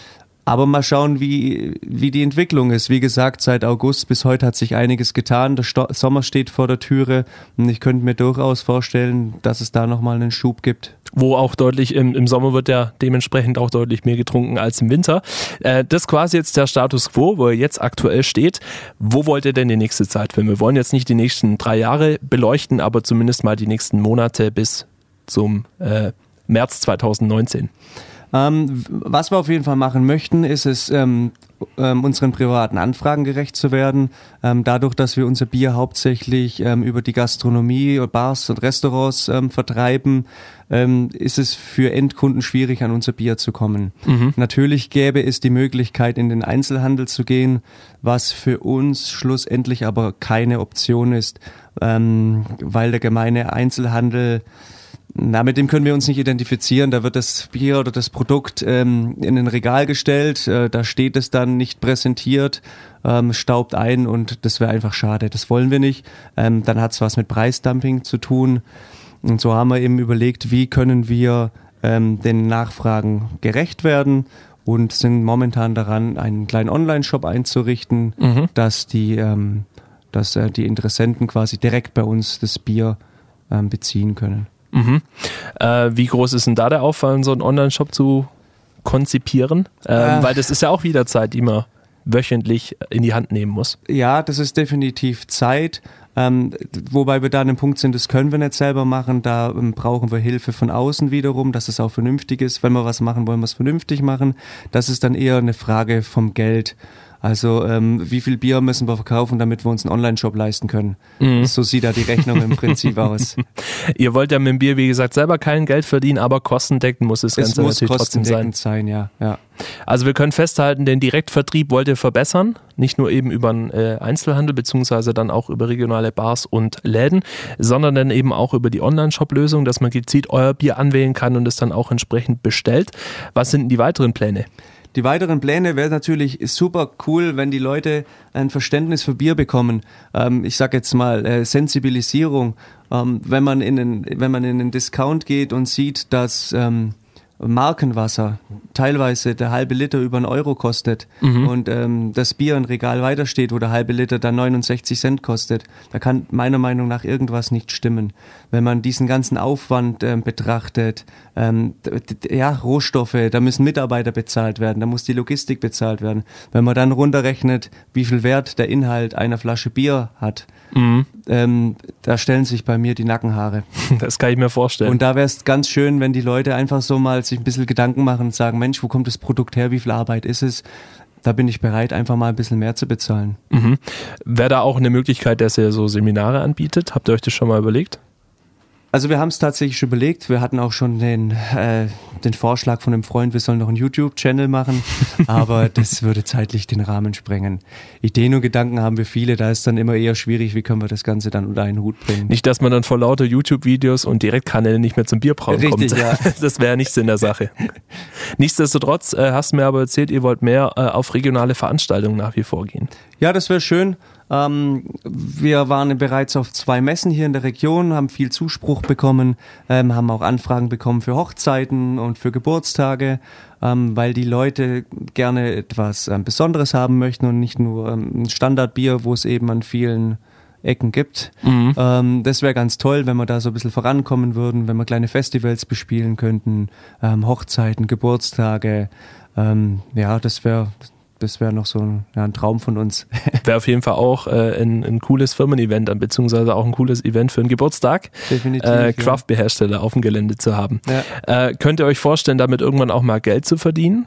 Aber mal schauen, wie, wie die Entwicklung ist. Wie gesagt, seit August bis heute hat sich einiges getan. Der Sto- Sommer steht vor der Türe und ich könnte mir durchaus vorstellen, dass es da nochmal einen Schub gibt. Wo auch deutlich, im, im Sommer wird ja dementsprechend auch deutlich mehr getrunken als im Winter. Äh, das ist quasi jetzt der Status quo, wo er jetzt aktuell steht. Wo wollt ihr denn die nächste Zeit filmen? Wir wollen jetzt nicht die nächsten drei Jahre beleuchten, aber zumindest mal die nächsten Monate bis zum äh, März zwanzig neunzehn. Ähm, was wir auf jeden Fall machen möchten, ist es, ähm, ähm, unseren privaten Anfragen gerecht zu werden. Ähm, dadurch, dass wir unser Bier hauptsächlich ähm, über die Gastronomie, Bars und Restaurants ähm, vertreiben, ähm, ist es für Endkunden schwierig, an unser Bier zu kommen. Mhm. Natürlich gäbe es die Möglichkeit, in den Einzelhandel zu gehen, was für uns schlussendlich aber keine Option ist, ähm, weil der gemeine Einzelhandel, na, mit dem können wir uns nicht identifizieren. Da wird das Bier oder das Produkt ähm, in ein Regal gestellt, äh, da steht es dann nicht präsentiert, ähm, staubt ein und das wäre einfach schade. Das wollen wir nicht. Ähm, dann hat es was mit Preisdumping zu tun. Und so haben wir eben überlegt, wie können wir ähm, den Nachfragen gerecht werden und sind momentan daran, einen kleinen Online-Shop einzurichten, mhm. dass die, ähm, dass äh, die Interessenten quasi direkt bei uns das Bier ähm, beziehen können. Mhm. Äh, wie groß ist denn da der Aufwand, so einen Online-Shop zu konzipieren? Ähm, äh, weil das ist ja auch wieder Zeit, die man wöchentlich in die Hand nehmen muss. Ja, das ist definitiv Zeit. Ähm, wobei wir da an dem Punkt sind, das können wir nicht selber machen. Da ähm, brauchen wir Hilfe von außen wiederum, dass es auch vernünftig ist. Wenn wir was machen, wollen wir es vernünftig machen. Das ist dann eher eine Frage vom Geld. Also ähm, wie viel Bier müssen wir verkaufen, damit wir uns einen Online-Shop leisten können. Mhm. So sieht da die Rechnung im Prinzip aus. Ihr wollt ja mit dem Bier, wie gesagt, selber kein Geld verdienen, aber kostendeckend muss das Ganze es muss natürlich trotzdem sein. sein ja, ja. Also wir können festhalten, den Direktvertrieb wollt ihr verbessern, nicht nur eben über den äh, Einzelhandel, beziehungsweise dann auch über regionale Bars und Läden, sondern dann eben auch über die Online-Shop-Lösung, dass man gezielt euer Bier anwählen kann und es dann auch entsprechend bestellt. Was sind denn die weiteren Pläne? Die weiteren Pläne wäre natürlich super cool, wenn die Leute ein Verständnis für Bier bekommen. Ähm, ich sage jetzt mal äh, Sensibilisierung. Ähm, wenn man in den, wenn man in den Discount geht und sieht, dass ähm, Markenwasser teilweise der halbe Liter über einen Euro kostet mhm. und ähm, das Bier im Regal weitersteht, wo der halbe Liter dann neunundsechzig Cent kostet, da kann meiner Meinung nach irgendwas nicht stimmen. Wenn man diesen ganzen Aufwand ähm, betrachtet, ähm, d- d- ja, Rohstoffe, da müssen Mitarbeiter bezahlt werden, da muss die Logistik bezahlt werden. Wenn man dann runterrechnet, wie viel Wert der Inhalt einer Flasche Bier hat, mhm. ähm, da stellen sich bei mir die Nackenhaare. Das kann ich mir vorstellen. Und da wäre es ganz schön, wenn die Leute einfach so mal sich ein bisschen Gedanken machen und sagen, Mensch, wo kommt das Produkt her, wie viel Arbeit ist es? Da bin ich bereit, einfach mal ein bisschen mehr zu bezahlen. Mhm. Wäre da auch eine Möglichkeit, dass ihr so Seminare anbietet? Habt ihr euch das schon mal überlegt? Also wir haben es tatsächlich schon überlegt. Wir hatten auch schon den, äh, den Vorschlag von einem Freund, wir sollen noch einen YouTube-Channel machen, aber das würde zeitlich den Rahmen sprengen. Ideen und Gedanken haben wir viele, da ist dann immer eher schwierig, wie können wir das Ganze dann unter einen Hut bringen. Nicht, dass man dann vor lauter YouTube-Videos und Direktkanälen nicht mehr zum Bierbrauen Richtig, kommt. Ja. Das wäre ja nichts in der Sache. Nichtsdestotrotz äh, hast du mir aber erzählt, ihr wollt mehr äh, auf regionale Veranstaltungen nach wie vor gehen. Ja, das wäre schön. Ähm, wir waren bereits auf zwei Messen hier in der Region, haben viel Zuspruch bekommen, ähm, haben auch Anfragen bekommen für Hochzeiten und für Geburtstage, ähm, weil die Leute gerne etwas ähm, Besonderes haben möchten und nicht nur ähm, ein Standardbier, wo es eben an vielen Ecken gibt. Mhm. Ähm, das wäre ganz toll, wenn wir da so ein bisschen vorankommen würden, wenn wir kleine Festivals bespielen könnten, ähm, Hochzeiten, Geburtstage. Ähm, ja, das wäre... Das wäre noch so ein, ja, ein Traum von uns. Wäre auf jeden Fall auch äh, ein, ein cooles Firmen-Event, beziehungsweise auch ein cooles Event für einen Geburtstag. Definitiv. Äh, Craft-Beer-Hersteller auf dem Gelände zu haben. Ja. Äh, könnt ihr euch vorstellen, damit irgendwann auch mal Geld zu verdienen?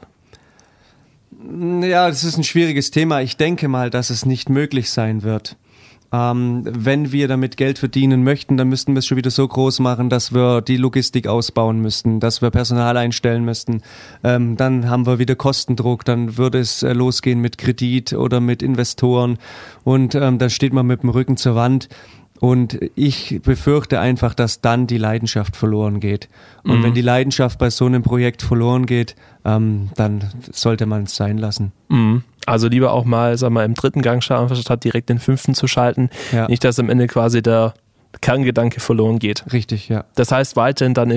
Ja, das ist ein schwieriges Thema. Ich denke mal, dass es nicht möglich sein wird. Ähm, wenn wir damit Geld verdienen möchten, dann müssten wir es schon wieder so groß machen, dass wir die Logistik ausbauen müssten, dass wir Personal einstellen müssten. Ähm, dann haben wir wieder Kostendruck, dann würde es äh, losgehen mit Kredit oder mit Investoren und ähm, dann steht man mit dem Rücken zur Wand. Und ich befürchte einfach, dass dann die Leidenschaft verloren geht. Und mhm. wenn die Leidenschaft bei so einem Projekt verloren geht, ähm, dann sollte man es sein lassen. Mhm. Also lieber auch mal, sag mal, im dritten Gang schauen, statt direkt den fünften zu schalten. Ja. Nicht, dass am Ende quasi der Kerngedanke verloren geht. Richtig, ja. Das heißt weiterhin dann im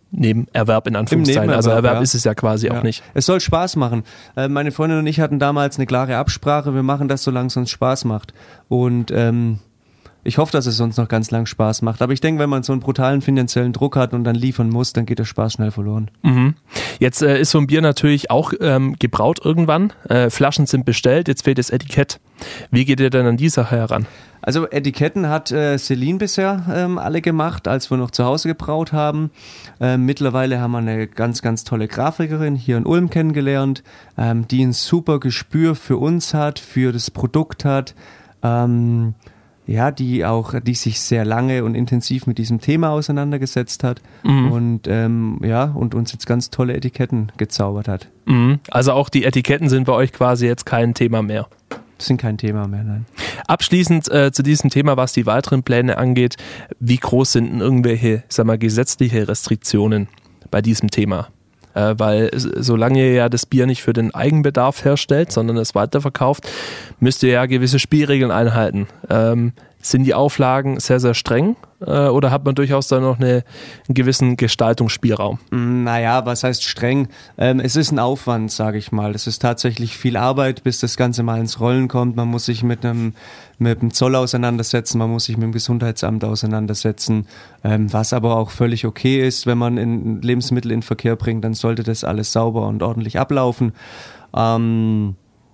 Nebenerwerb in Anführungszeichen. Also Erwerb ja. ist es ja quasi ja. auch nicht. Es soll Spaß machen. Äh, meine Freundin und ich hatten damals eine klare Absprache, wir machen das, solange es uns Spaß macht. Und ähm, ich hoffe, dass es uns noch ganz lang Spaß macht. Aber ich denke, wenn man so einen brutalen finanziellen Druck hat und dann liefern muss, dann geht der Spaß schnell verloren. Mhm. Jetzt äh, ist so ein Bier natürlich auch ähm, gebraut irgendwann. Äh, Flaschen sind bestellt, jetzt fehlt das Etikett. Wie geht ihr denn an die Sache heran? Also Etiketten hat äh, Celine bisher ähm, alle gemacht, als wir noch zu Hause gebraut haben. Ähm, mittlerweile haben wir eine ganz, ganz tolle Grafikerin hier in Ulm kennengelernt, ähm, die ein super Gespür für uns hat, für das Produkt hat. Ähm, Ja, die auch, die sich sehr lange und intensiv mit diesem Thema auseinandergesetzt hat mhm. und ähm, ja und uns jetzt ganz tolle Etiketten gezaubert hat. Mhm. Also auch die Etiketten sind bei euch quasi jetzt kein Thema mehr. Sind kein Thema mehr, nein. Abschließend äh, zu diesem Thema, was die weiteren Pläne angeht, wie groß sind denn irgendwelche, sag mal, gesetzliche Restriktionen bei diesem Thema? Äh, weil solange ihr ja das Bier nicht für den Eigenbedarf herstellt, sondern es weiterverkauft, müsst ihr ja gewisse Spielregeln einhalten. Ähm, sind die Auflagen sehr, sehr streng äh, oder hat man durchaus da noch eine, einen gewissen Gestaltungsspielraum? Naja, was heißt streng? Ähm, es ist ein Aufwand, sage ich mal. Es ist tatsächlich viel Arbeit, bis das Ganze mal ins Rollen kommt. Man muss sich mit einem mit dem Zoll auseinandersetzen, man muss sich mit dem Gesundheitsamt auseinandersetzen, ähm, was aber auch völlig okay ist. Wenn man in Lebensmittel in Verkehr bringt, dann sollte das alles sauber und ordentlich ablaufen. Ähm,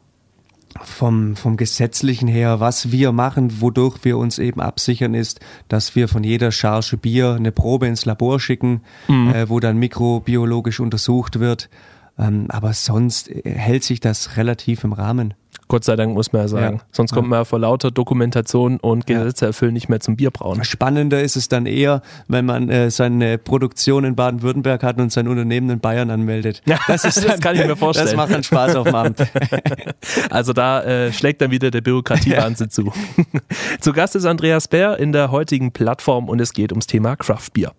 Vom, vom Gesetzlichen her, was wir machen, wodurch wir uns eben absichern, ist, dass wir von jeder Charge Bier eine Probe ins Labor schicken, mhm. äh, wo dann mikrobiologisch untersucht wird. Ähm, aber sonst hält sich das relativ im Rahmen. Gott sei Dank, muss man ja sagen. Ja. Sonst kommt man ja vor lauter Dokumentation und Gesetze erfüllen nicht mehr zum Bierbrauen. Spannender ist es dann eher, wenn man äh, seine Produktion in Baden-Württemberg hat und sein Unternehmen in Bayern anmeldet. Ja, das, ist das kann ich mir vorstellen. Das macht dann Spaß auf dem Amt. Also da äh, schlägt dann wieder der Bürokratiewahnsinn ja. zu. Zu Gast ist Andreas Bär in der heutigen Plattform und es geht ums Thema Craft Beer.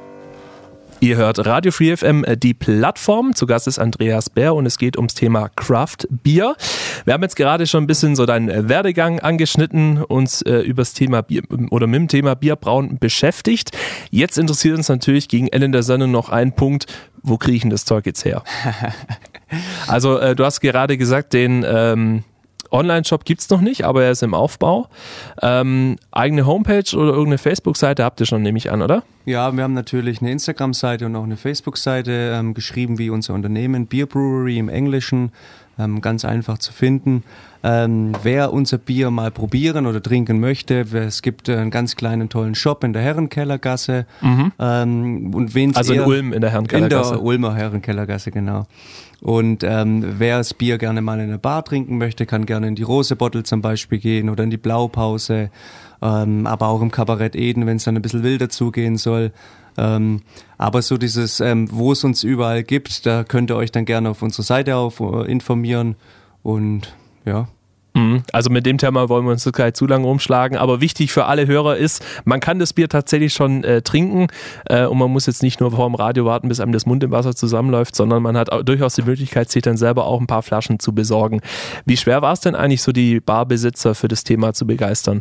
Ihr hört Radio Free F M, die Plattform. Zu Gast ist Andreas Bär und es geht ums Thema Craft Beer. Wir haben jetzt gerade schon ein bisschen so deinen Werdegang angeschnitten, uns äh, über das Thema Bier oder mit dem Thema Bierbrauen beschäftigt. Jetzt interessiert uns natürlich gegen Ende der Sendung noch ein Punkt. Wo kriege ich denn das Zeug jetzt her? Also äh, du hast gerade gesagt, den ähm, Online-Shop gibt's noch nicht, aber er ist im Aufbau. Ähm, eigene Homepage oder irgendeine Facebook-Seite habt ihr schon, nehme ich an, oder? Ja, wir haben natürlich eine Instagram-Seite und auch eine Facebook-Seite, ähm, geschrieben wie unser Unternehmen, Beer Brewery im Englischen, ähm, ganz einfach zu finden. Ähm, wer unser Bier mal probieren oder trinken möchte, es gibt einen ganz kleinen, tollen Shop in der Herrenkellergasse. Mhm. Ähm, und wen's also in eher, Ulm in der Herrenkellergasse. In der Ulmer Herrenkellergasse, genau. Und ähm, wer das Bier gerne mal in einer Bar trinken möchte, kann gerne in die Rosebottle zum Beispiel gehen oder in die Blaupause, ähm, aber auch im Kabarett Eden, wenn es dann ein bisschen wilder zugehen soll. Ähm, aber so dieses, ähm, wo es uns überall gibt, da könnt ihr euch dann gerne auf unserer Seite auf äh, informieren und ja. Also mit dem Thema wollen wir uns gleich zu lange umschlagen, aber wichtig für alle Hörer ist, man kann das Bier tatsächlich schon äh, trinken äh, und man muss jetzt nicht nur vor dem Radio warten, bis einem das Mund im Wasser zusammenläuft, sondern man hat auch durchaus die Möglichkeit, sich dann selber auch ein paar Flaschen zu besorgen. Wie schwer war es denn eigentlich, so die Barbesitzer für das Thema zu begeistern?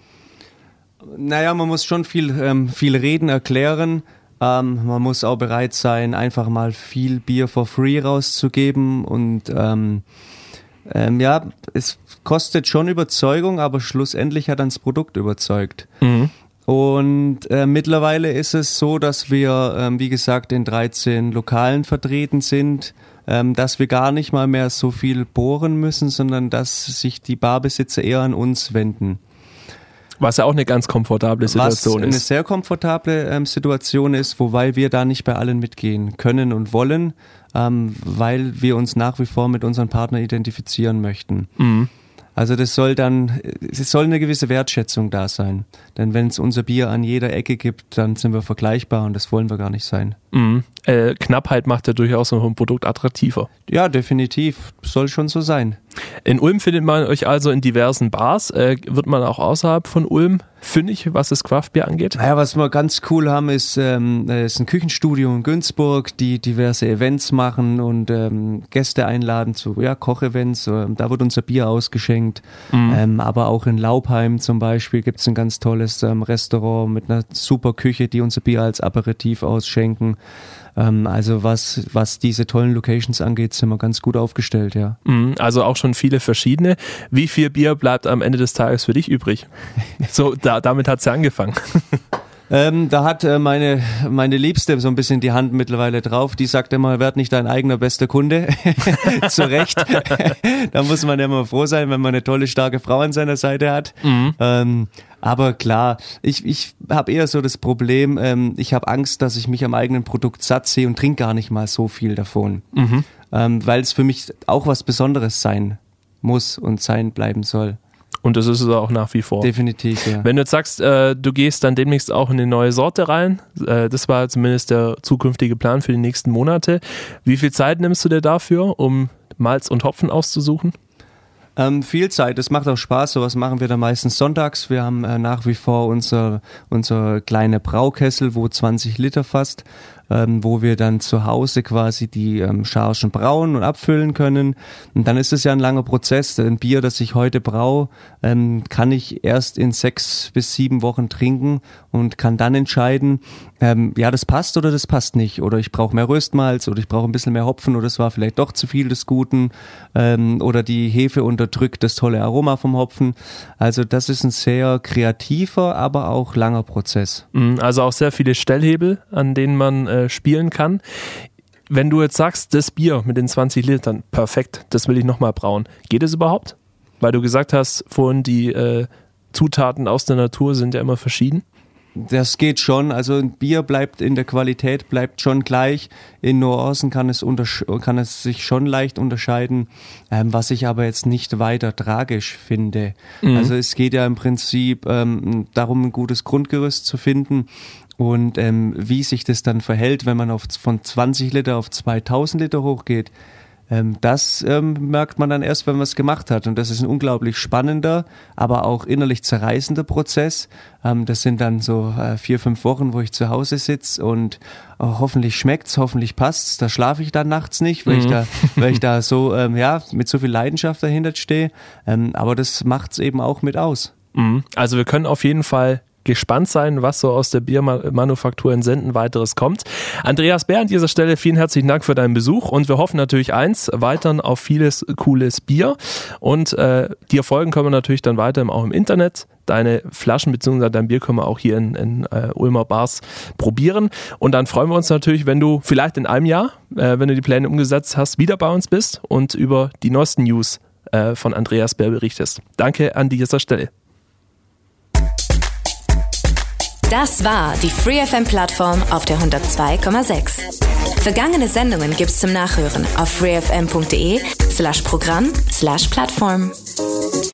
Naja, man muss schon viel, ähm, viel reden, erklären. Ähm, man muss auch bereit sein, einfach mal viel Bier for free rauszugeben und ähm, ähm, ja, es kostet schon Überzeugung, aber schlussendlich hat dann das Produkt überzeugt. Mhm. Und äh, mittlerweile ist es so, dass wir, ähm, wie gesagt, in dreizehn Lokalen vertreten sind, ähm, dass wir gar nicht mal mehr so viel bohren müssen, sondern dass sich die Barbesitzer eher an uns wenden. Was ja auch eine ganz komfortable Situation Was ist. eine sehr komfortable ähm, Situation ist, wobei wir da nicht bei allen mitgehen können und wollen, ähm, weil wir uns nach wie vor mit unseren Partnern identifizieren möchten. Mhm. Also das soll dann, es soll eine gewisse Wertschätzung da sein. Denn wenn es unser Bier an jeder Ecke gibt, dann sind wir vergleichbar und das wollen wir gar nicht sein. Mhm. Äh, Knappheit macht ja durchaus noch ein Produkt attraktiver. Ja, definitiv. Soll schon so sein. In Ulm findet man euch also in diversen Bars. Äh, wird man auch außerhalb von Ulm fündig, was das Craftbier angeht? Naja, was wir ganz cool haben, ist, ähm, ist ein Küchenstudio in Günzburg, die diverse Events machen und ähm, Gäste einladen zu ja, Kochevents. Ähm, da wird unser Bier ausgeschenkt. Mhm. Ähm, aber auch in Laubheim zum Beispiel gibt es ein ganz tolles ähm, Restaurant mit einer super Küche, die unser Bier als Aperitif ausschenken. Ähm, also was, was diese tollen Locations angeht, sind wir ganz gut aufgestellt, ja. Also auch schon viele verschiedene. Wie viel Bier bleibt am Ende des Tages für dich übrig? So, da, damit hat's ja angefangen. Ähm, da hat äh, meine meine Liebste so ein bisschen die Hand mittlerweile drauf. Die sagt immer, werd nicht dein eigener bester Kunde. Zu Recht. Da muss man ja immer froh sein, wenn man eine tolle, starke Frau an seiner Seite hat. Mhm. Ähm, aber klar, ich ich habe eher so das Problem, ähm, ich habe Angst, dass ich mich am eigenen Produkt satt sehe und trinke gar nicht mal so viel davon. Mhm. Ähm, weil es für mich auch was Besonderes sein muss und sein bleiben soll. Und das ist es auch nach wie vor. Definitiv, ja. Wenn du jetzt sagst, äh, du gehst dann demnächst auch in eine neue Sorte rein, äh, das war zumindest der zukünftige Plan für die nächsten Monate. Wie viel Zeit nimmst du dir dafür, um Malz und Hopfen auszusuchen? Ähm, viel Zeit, es macht auch Spaß, sowas machen wir dann meistens sonntags. Wir haben äh, nach wie vor unser, unser kleine Braukessel, wo zwanzig Liter fasst, ähm, wo wir dann zu Hause quasi die ähm, Chargen brauen und abfüllen können. Und dann ist es ja ein langer Prozess. Ein Bier, das ich heute braue, ähm, kann ich erst in sechs bis sieben Wochen trinken und kann dann entscheiden, ähm, ja, das passt oder das passt nicht. Oder ich brauche mehr Röstmalz oder ich brauche ein bisschen mehr Hopfen oder es war vielleicht doch zu viel des Guten. Ähm, oder die Hefe unterdrückt das tolle Aroma vom Hopfen. Also das ist ein sehr kreativer, aber auch langer Prozess. Also auch sehr viele Stellhebel, an denen man äh, spielen kann. Wenn du jetzt sagst, das Bier mit den zwanzig Litern, perfekt, das will ich nochmal brauen. Geht es überhaupt? Weil du gesagt hast, vorhin die äh, Zutaten aus der Natur sind ja immer verschieden. Das geht schon, also ein Bier bleibt in der Qualität, bleibt schon gleich. In Nuancen kann es, untersch- kann es sich schon leicht unterscheiden, ähm, was ich aber jetzt nicht weiter tragisch finde. Mhm. Also es geht ja im Prinzip ähm, darum, ein gutes Grundgerüst zu finden und ähm, wie sich das dann verhält, wenn man auf, von zwanzig Liter auf zweitausend Liter hochgeht. Das ähm, merkt man dann erst, wenn man es gemacht hat. Und das ist ein unglaublich spannender, aber auch innerlich zerreißender Prozess. Ähm, das sind dann so äh, vier, fünf Wochen, wo ich zu Hause sitze und äh, hoffentlich schmeckt's, hoffentlich passt's. Da schlafe ich dann nachts nicht, weil mhm. ich da, weil ich da so ähm, ja mit so viel Leidenschaft dahinter stehe. Ähm, aber das macht's eben auch mit aus. Mhm. Also wir können auf jeden Fall gespannt sein, was so aus der Biermanufaktur in Senden weiteres kommt. Andreas Bär, an dieser Stelle vielen herzlichen Dank für deinen Besuch und wir hoffen natürlich eins, weiterhin auf vieles cooles Bier und äh, dir folgen können wir natürlich dann weiter auch im Internet. Deine Flaschen bzw. dein Bier können wir auch hier in, in äh, Ulmer Bars probieren und dann freuen wir uns natürlich, wenn du vielleicht in einem Jahr, äh, wenn du die Pläne umgesetzt hast, wieder bei uns bist und über die neuesten News äh, von Andreas Bär berichtest. Danke an dieser Stelle. Das war die FreeFM-Plattform auf der hundertzwei Komma sechs. Vergangene Sendungen gibt's zum Nachhören auf freefm.de slash Programm slash Plattform.